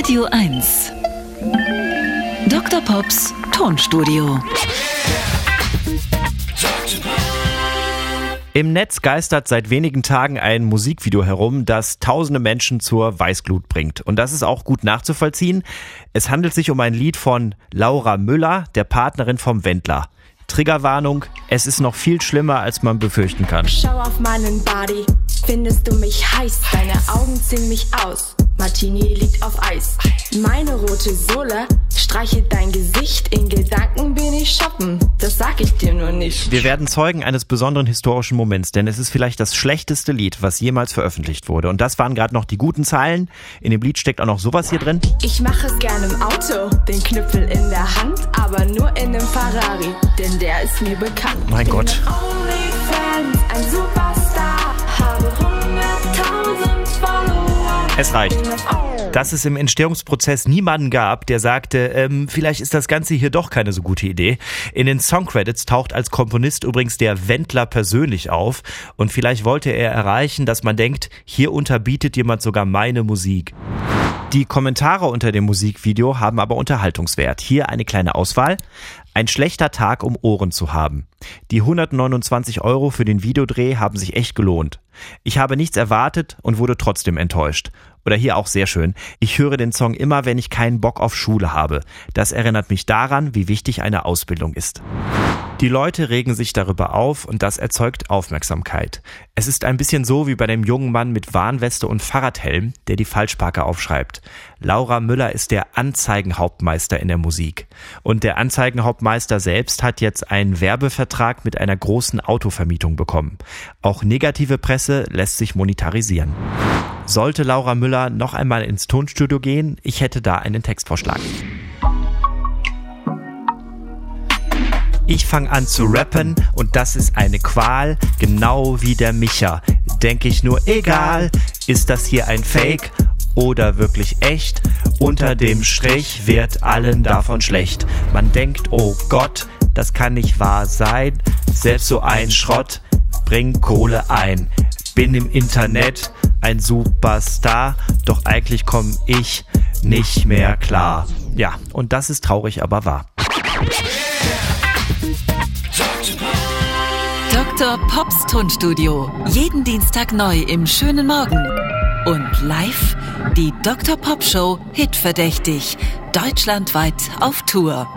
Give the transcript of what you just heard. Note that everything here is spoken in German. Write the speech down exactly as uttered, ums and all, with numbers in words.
Radio eins. Doktor Pops Tonstudio. Im Netz geistert seit wenigen Tagen ein Musikvideo herum, das tausende Menschen zur Weißglut bringt. Und das ist auch gut nachzuvollziehen. Es handelt sich um ein Lied von Laura Müller, der Partnerin vom Wendler. Triggerwarnung, es ist noch viel schlimmer, als man befürchten kann. Schau auf meinen Body, findest du mich heiß? Deine Augen ziehen mich aus, Martini liegt auf Eis. Meine rote Sohle streichelt dein Gesicht, in Gedanken bin ich shoppen, das sag ich dir nur nicht. Wir werden Zeugen eines besonderen historischen Moments, denn es ist vielleicht das schlechteste Lied, was jemals veröffentlicht wurde. Und das waren gerade noch die guten Zeilen. In dem Lied steckt auch noch sowas hier drin. Ich mache es gerne im Auto, den Knüppel in der Hand, aber nur in einem Ferrari, denn der ist mir bekannt. Mein Gott. OnlyFans, ein Superstar, habe hunderttausend Follower. Es reicht. Dass es im Entstehungsprozess niemanden gab, der sagte, ähm, vielleicht ist das Ganze hier doch keine so gute Idee. In den Songcredits taucht als Komponist übrigens der Wendler persönlich auf und vielleicht wollte er erreichen, dass man denkt, hier unterbietet jemand sogar meine Musik. Die Kommentare unter dem Musikvideo haben aber Unterhaltungswert. Hier eine kleine Auswahl. Ein schlechter Tag, um Ohren zu haben. Die hundertneunundzwanzig Euro für den Videodreh haben sich echt gelohnt. Ich habe nichts erwartet und wurde trotzdem enttäuscht. Oder hier auch sehr schön. Ich höre den Song immer, wenn ich keinen Bock auf Schule habe. Das erinnert mich daran, wie wichtig eine Ausbildung ist. Die Leute regen sich darüber auf und das erzeugt Aufmerksamkeit. Es ist ein bisschen so wie bei dem jungen Mann mit Warnweste und Fahrradhelm, der die Falschparker aufschreibt. Laura Müller ist der Anzeigenhauptmeister in der Musik. Und der Anzeigenhauptmeister selbst hat jetzt einen Werbevertrag mit einer großen Autovermietung bekommen. Auch negative Presse lässt sich monetarisieren. Sollte Laura Müller noch einmal ins Tonstudio gehen, ich hätte da einen Textvorschlag. Ich fange an zu rappen und das ist eine Qual, genau wie der Micha. Denk ich nur, egal, ist das hier ein Fake oder wirklich echt? Unter dem Strich wird allen davon schlecht. Man denkt, oh Gott, das kann nicht wahr sein. Selbst so ein Schrott bringt Kohle ein. Bin im Internet ein Superstar, doch eigentlich komme ich nicht mehr klar. Ja, und das ist traurig, aber wahr. Doktor Pops Tonstudio. Jeden Dienstag neu im schönen Morgen. Und live die Doktor Pop Show Hitverdächtig. Deutschlandweit auf Tour.